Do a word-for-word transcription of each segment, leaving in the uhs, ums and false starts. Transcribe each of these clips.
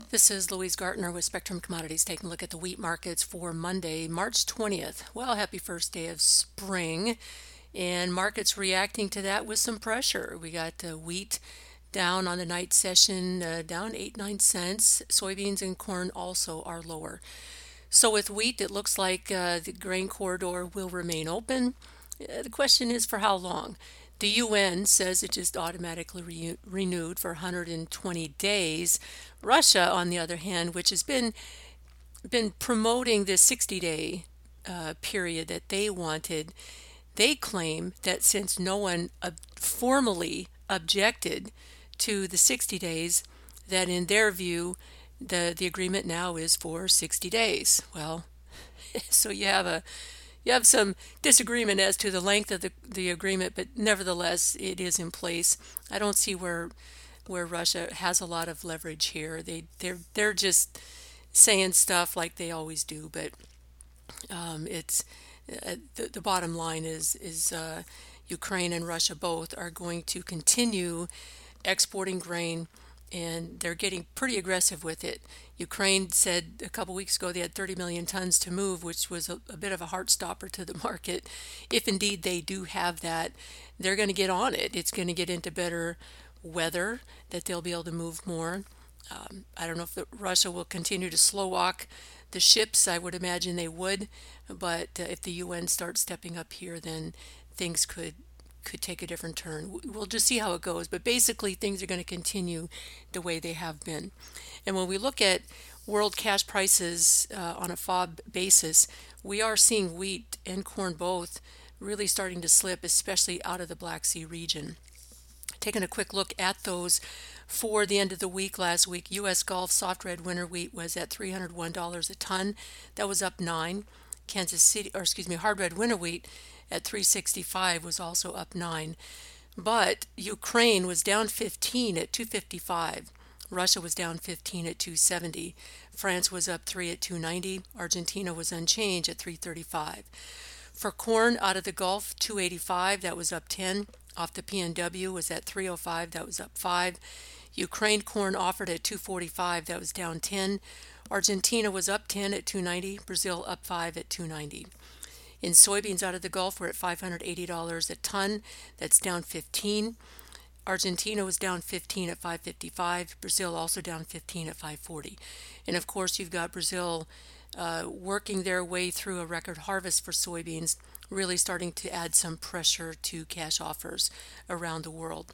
This is Louise Gartner with Spectrum Commodities taking a look at the wheat markets for Monday, March twentieth. Well, happy first day of spring, and markets reacting to that with some pressure. We got uh, wheat down on the night session, uh, down eight, nine cents. Soybeans and corn also are lower. So with wheat, it looks like uh, the grain corridor will remain open. Uh, the question is for how long? The U N says it just automatically re- renewed for one hundred twenty days. Russia, on the other hand, which has been been promoting this sixty-day uh, period that they wanted, they claim that since no one uh, formally objected to the sixty days, that in their view, the the agreement now is for sixty days. Well, so you have a you have some disagreement as to the length of the, the agreement, but nevertheless, it is in place. I don't see where where Russia has a lot of leverage here. They they're they're just saying stuff like they always do, but um, it's uh, the, the bottom line is is uh, Ukraine and Russia both are going to continue exporting grain, and they're getting pretty aggressive with it. Ukraine said a couple weeks ago they had thirty million tons to move, which was a, a bit of a heart stopper to the market. If indeed they do have that, they're going to get on it. It's going to get into better weather that they'll be able to move more. Um, I don't know if the, Russia will continue to slow walk the ships. I would imagine they would, but uh, if the U N starts stepping up here, then things could could take a different turn. We'll just see how it goes. But basically, things are going to continue the way they have been. And when we look at world cash prices uh, on a F O B basis, we are seeing wheat and corn both really starting to slip, especially out of the Black Sea region. Taking a quick look at those for the end of the week last week, U S Gulf soft red winter wheat was at three hundred one dollars a ton. That was up nine. Kansas City, or excuse me, hard red winter wheat at three sixty-five was also up nine. But Ukraine was down fifteen at two fifty-five. Russia was down fifteen at two seventy. France was up three at two ninety. Argentina was unchanged at three thirty-five. For corn out of the Gulf, two eighty-five, that was up ten. Off the P N W was at three oh five, that was up five. Ukraine corn offered at two forty-five, that was down ten. Argentina was up ten at two ninety. Brazil up five at two ninety. In soybeans out of the Gulf, we're at five hundred eighty dollars a ton. That's down fifteen. Argentina was down fifteen at five fifty-five. Brazil also down fifteen at five forty. And of course, you've got Brazil uh, working their way through a record harvest for soybeans, really starting to add some pressure to cash offers around the world.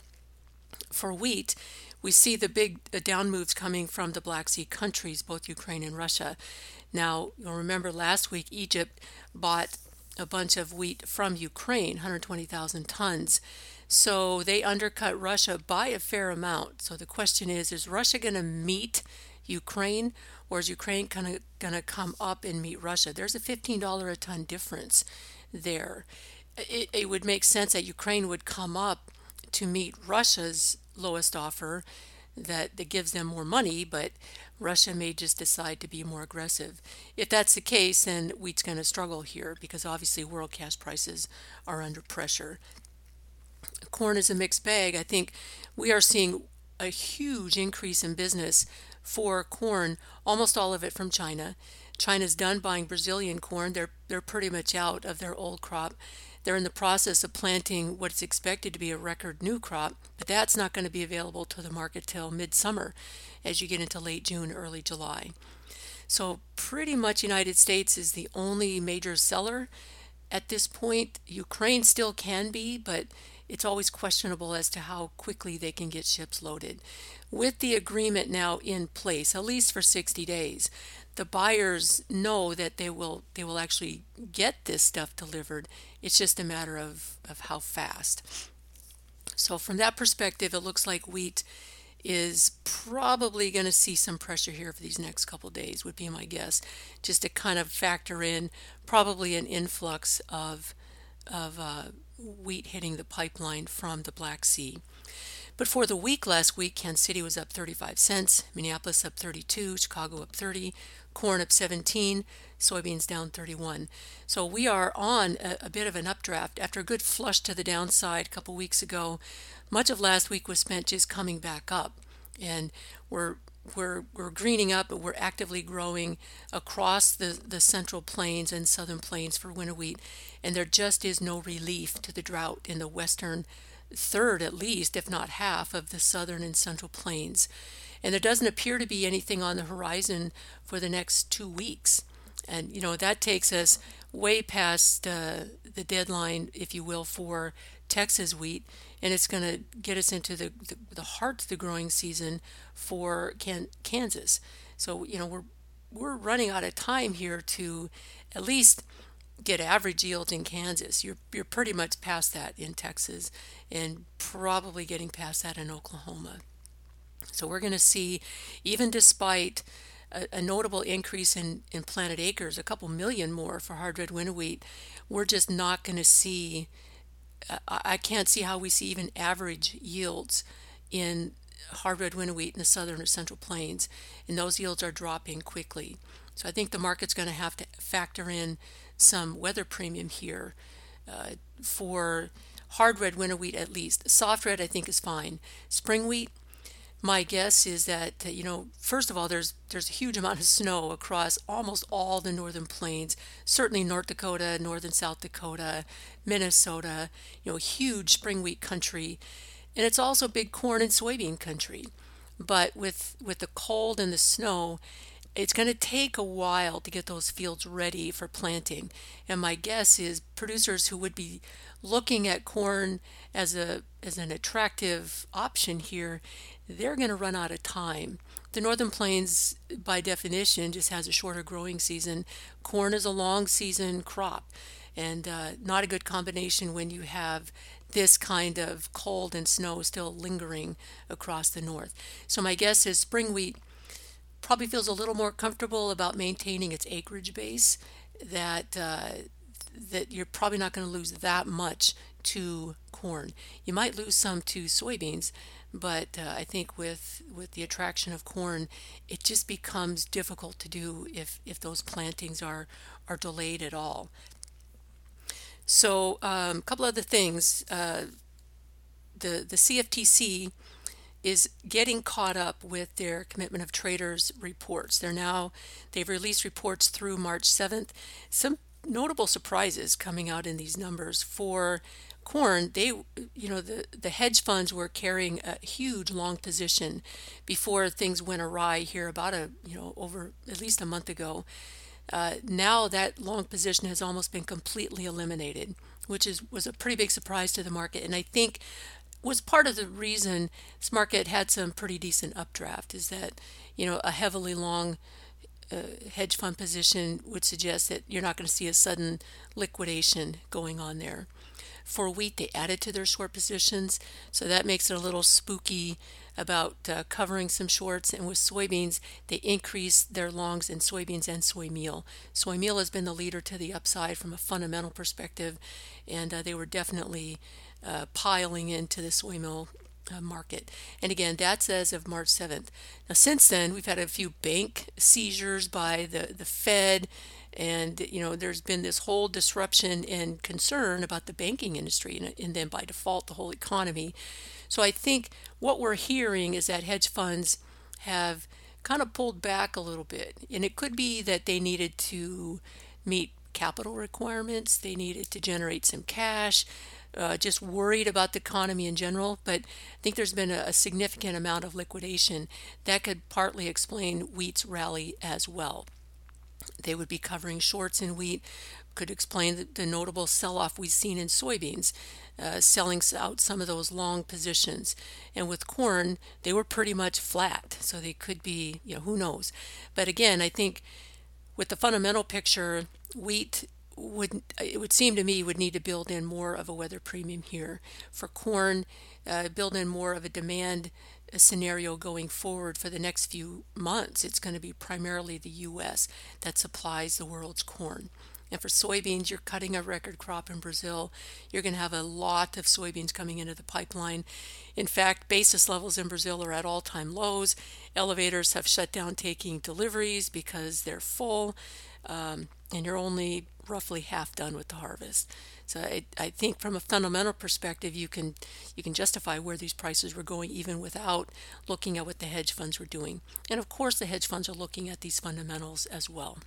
For wheat, we see the big uh, down moves coming from the Black Sea countries, both Ukraine and Russia. Now, you'll remember last week Egypt bought a bunch of wheat from Ukraine, one hundred twenty thousand tons. So they undercut Russia by a fair amount. So the question is, is Russia going to meet Ukraine, or is Ukraine going to come up and meet Russia? There's a fifteen dollars a ton difference there. It, it would make sense that Ukraine would come up to meet Russia's lowest offer that, that gives them more money, but Russia may just decide to be more aggressive. If that's the case, then wheat's going to struggle here because obviously world cash prices are under pressure. Corn is a mixed bag. I think we are seeing a huge increase in business for corn, almost all of it from China. China's done buying Brazilian corn. They're they're pretty much out of their old crop. They're in the process of planting what's expected to be a record new crop, but that's not going to be available to the market till midsummer as you get into late June, early July. So pretty much United States is the only major seller at this point. Ukraine still can be, but it's always questionable as to how quickly they can get ships loaded. With the agreement now in place, at least for sixty days, the buyers know that they will they will actually get this stuff delivered. It's just a matter of, of how fast. So from that perspective, it looks like wheat is probably going to see some pressure here for these next couple of days, would be my guess, just to kind of factor in probably an influx of of uh, wheat hitting the pipeline from the Black Sea. But for the week last week, Kansas City was up thirty-five cents, Minneapolis up thirty-two, Chicago up thirty, corn up seventeen, soybeans down thirty-one. So we are on a, a bit of an updraft after a good flush to the downside a couple weeks ago. Much of last week was spent just coming back up, and we're we're we're greening up, but we're actively growing across the, the central plains and southern plains for winter wheat, and there just is no relief to the drought in the western third, at least, if not half, of the southern and central plains. And there doesn't appear to be anything on the horizon for the next two weeks. And, you know, that takes us way past uh, the deadline, if you will, for Texas wheat. And it's going to get us into the, the, the heart of the growing season for Can- Kansas. So, you know, we're, we're running out of time here to at least get average yields in Kansas. You're, you're pretty much past that in Texas and probably getting past that in Oklahoma. So we're going to see, even despite a, a notable increase in, in planted acres, a couple million more for hard red winter wheat, we're just not going to see, uh, I can't see how we see even average yields in hard red winter wheat in the southern or central plains, and those yields are dropping quickly. So I think the market's going to have to factor in some weather premium here uh, for hard red winter wheat at least. Soft red I think is fine. Spring wheat, my guess is that, you know, first of all, there's there's a huge amount of snow across almost all the northern plains, certainly North Dakota, northern South Dakota, Minnesota, you know, huge spring wheat country. And it's also big corn and soybean country. But with with the cold and the snow, it's going to take a while to get those fields ready for planting. And my guess is producers who would be looking at corn as a as an attractive option here, they're going to run out of time. The northern plains, by definition, just has a shorter growing season. Corn is a long season crop, and uh, not a good combination when you have this kind of cold and snow still lingering across the north. So my guess is spring wheat probably feels a little more comfortable about maintaining its acreage base, that uh, that you're probably not going to lose that much to corn. You might lose some to soybeans, but uh, I think with with the attraction of corn, it just becomes difficult to do if if those plantings are are delayed at all. So um, a couple other things. Uh, the the C F T C is getting caught up with their commitment of traders reports. They're now they've released reports through March seventh. Some notable surprises coming out in these numbers for corn. They, you know, the the hedge funds were carrying a huge long position before things went awry here about a you know over at least a month ago. Uh, now that long position has almost been completely eliminated, which is was a pretty big surprise to the market, and I think was part of the reason this market had some pretty decent updraft, is that you know a heavily long uh, hedge fund position would suggest that you're not going to see a sudden liquidation going on there. For wheat, they added to their short positions, so that makes it a little spooky about uh, covering some shorts. And with soybeans, they increased their longs in soybeans and soy meal. Soy meal has been the leader to the upside from a fundamental perspective, and uh, they were definitely uh, piling into the soy meal uh, market. And again, that's as of March seventh. Now, since then, we've had a few bank seizures by the, the Fed. And, you know, there's been this whole disruption and concern about the banking industry and, and then by default the whole economy. So I think what we're hearing is that hedge funds have kind of pulled back a little bit. And it could be that they needed to meet capital requirements, they needed to generate some cash, uh, just worried about the economy in general. But I think there's been a, a significant amount of liquidation that could partly explain wheat's rally as well. They would be covering shorts in wheat, could explain the, the notable sell-off we've seen in soybeans, uh, selling out some of those long positions. And with corn, they were pretty much flat, so they could be, you know, who knows. But again, I think with the fundamental picture, wheat would, it would seem to me, would need to build in more of a weather premium here. For corn, uh, build in more of a demand a scenario going forward for the next few months. It's going to be primarily the U S that supplies the world's corn. And for soybeans, you're cutting a record crop in Brazil. You're going to have a lot of soybeans coming into the pipeline. In fact, basis levels in Brazil are at all-time lows. Elevators have shut down taking deliveries because they're full, um, and you're only roughly half done with the harvest. So I, I think from a fundamental perspective, you can you can justify where these prices were going even without looking at what the hedge funds were doing. And of course, the hedge funds are looking at these fundamentals as well.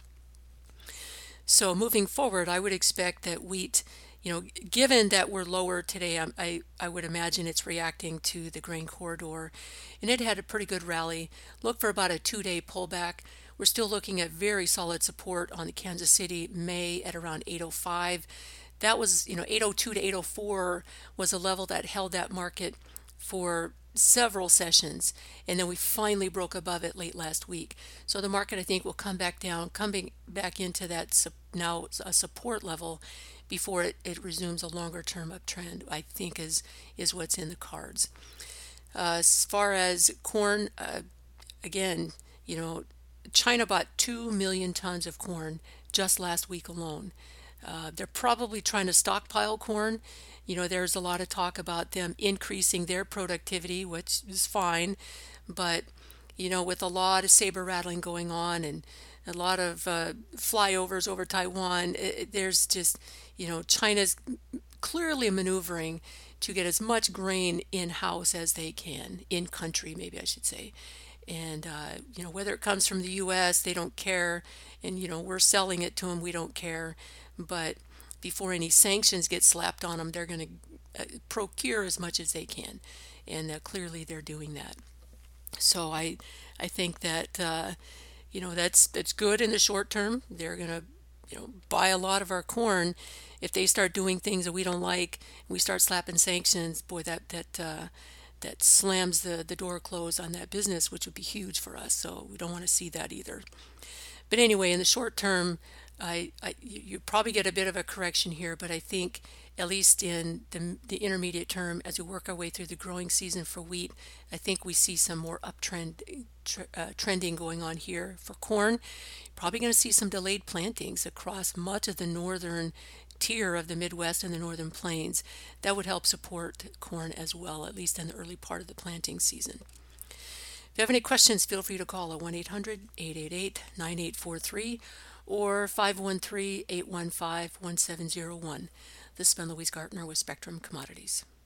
So moving forward, I would expect that wheat, you know, given that we're lower today, I, I, I would imagine it's reacting to the grain corridor. And it had a pretty good rally. Look for about a two-day pullback. We're still looking at very solid support on the Kansas City May at around eight oh five. That was, you know, eight oh two to eight oh four was a level that held that market for several sessions, and then we finally broke above it late last week. So the market, I think, will come back down, coming back into that su- now a support level before it, it resumes a longer term uptrend, I think is is what's in the cards. Uh, as far as corn, uh, again, you know, China bought two million tons of corn just last week alone. Uh, they're probably trying to stockpile corn. You know, there's a lot of talk about them increasing their productivity, which is fine. But, you know, with a lot of saber rattling going on and a lot of uh, flyovers over Taiwan, it, there's just, you know, China's clearly maneuvering to get as much grain in-house as they can, in-country, maybe I should say. And, uh, you know, whether it comes from the U S, they don't care. And, you know, we're selling it to them, we don't care. But before any sanctions get slapped on them, they're going to uh, procure as much as they can. And uh, clearly they're doing that. So I I think that, uh, you know, that's, that's good in the short term. They're going to, you know, buy a lot of our corn. If they start doing things that we don't like, we start slapping sanctions, boy, that, that, uh, that slams the, the door closed on that business, which would be huge for us. So we don't want to see that either. But anyway, in the short term, I, I you, you probably get a bit of a correction here, but I think at least in the, the intermediate term, as we work our way through the growing season for wheat, I think we see some more uptrend tr- uh, trending going on here for corn. Probably going to see some delayed plantings across much of the northern tier of the Midwest and the Northern Plains. That would help support corn as well, at least in the early part of the planting season. If you have any questions, feel free to call at one eight hundred, eight eight eight, nine eight four three or five one three, eight one five, one seven zero one. This has been Louise Gartner with Spectrum Commodities.